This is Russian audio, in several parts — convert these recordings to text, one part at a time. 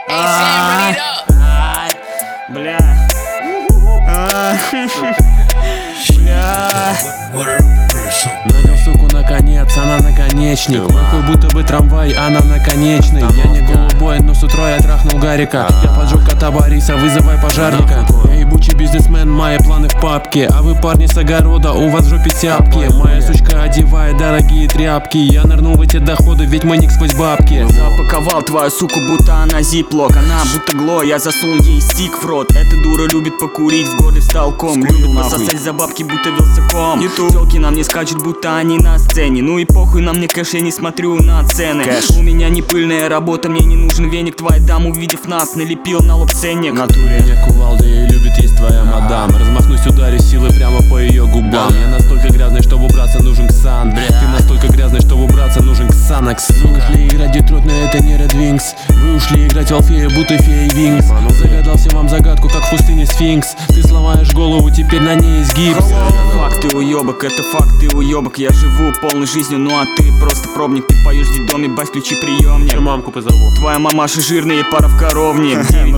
Бля. Надел суку наконец, она наконечник. Мой будто бы трамвай, она наконечный. Я не голубой, но с утра я трахнул Гарика. Я поджег кота Бориса, вызывай пожарника. Я ебучий бизнесмен, мои планы в папке. А вы парни с огорода, у вас в жопе тяпки. Моя сучка одевает дорогие тряпки. Я нырнул в эти доходы, ведь мы не сквозь бабки. Запаковал твою суку, будто она зиплок. Она будто гло, я засунул ей стик в рот. Эта дура любит покурить, в горле встал ком. Любит пососать за бабки, будто вилсаком. Телки нам не скачут, будто они на сцене. Ну и похуй на мне кэш, я не смотрю на цены. У меня не пыльная работа, мне не нужен веник. Твоя дама, увидев нас, налепил на лоб ценник. Натуре я кувалда и любит есть твоя мадам. Размахнусь, ударю силы прямо по ее губам. Я настолько грязный, чтобы убраться нужен Ксан. Ты настолько грязный, чтобы убраться нужен Ксанакс. Вы ушли играть Детройт, но это не Red Wings. Вы ушли играть в Алфея, будто фея Винкс. Загадал всем вам загадку, как в пустыне Сфинкс. Ты сломаешь голову, теперь на ней есть гипс. Факт, ты уебок, это факт, ты уебок. Я живу полной жизнью, ну а ты просто пробник. Ты поешь в детдоме, бать, включи приемник. Я мамку позову. Твоя мамаша жирная, пара в коровник.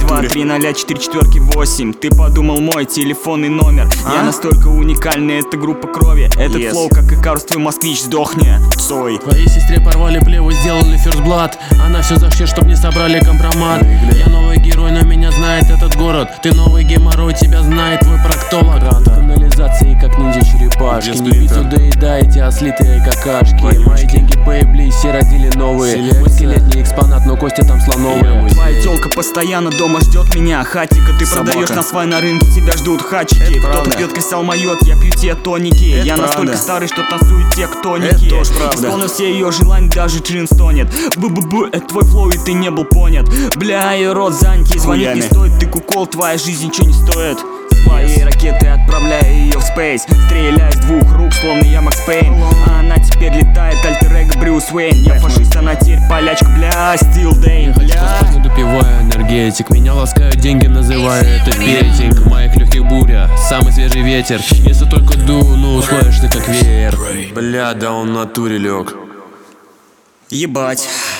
9230448. Ты подумал мой телефонный номер. Я настолько уникальный, это группа крови. Этот флоу, как Икарус, твой москвич, сдохни. Цой. Твоей сестре порвали плеву, сделали first blood. Она все за счет, чтоб не собрали компромат. Я новый герой, но меня знает этот город. Ты новый геморрой, тебя знает твой проктолог. Канализации, как ниндзя-черепашки. Не биту доедаете, а слитые какашки. Мои деньги поебли, все родили новые. Мой скелетний экспонат, но кости там слоновые. Твоя тёлка постоянно дома ждет меня. Хатика, ты продаешь на свай на рынке, тебя ждут хачики. Кто-то пьет косял майот, я пью те тоники. Я настолько старый, что танцуют те, кто ники. Исполнил все ее желания, даже джин стонет. Бу-бу-бу, это твой флоу, и ты не был понят. Бля, и рот занятый, звонить не стоит. Ты кукол, твоя жизнь ничего не стоит. Своей ракеты отправляю ее в спейс. Стреляю с двух рук, словно я Макс Пейн. А она теперь летает, альтер-эго Брюс Уэйн. Я фашист, она теперь полячка, бля, Стил Дэйн. Не допиваю энергетик, меня ласкают деньги, называю это петинг. Моих легких буря, самый свежий ветер. Если только дуну, условишь ты как веер. Бля, да он в натуре лег. Ебать.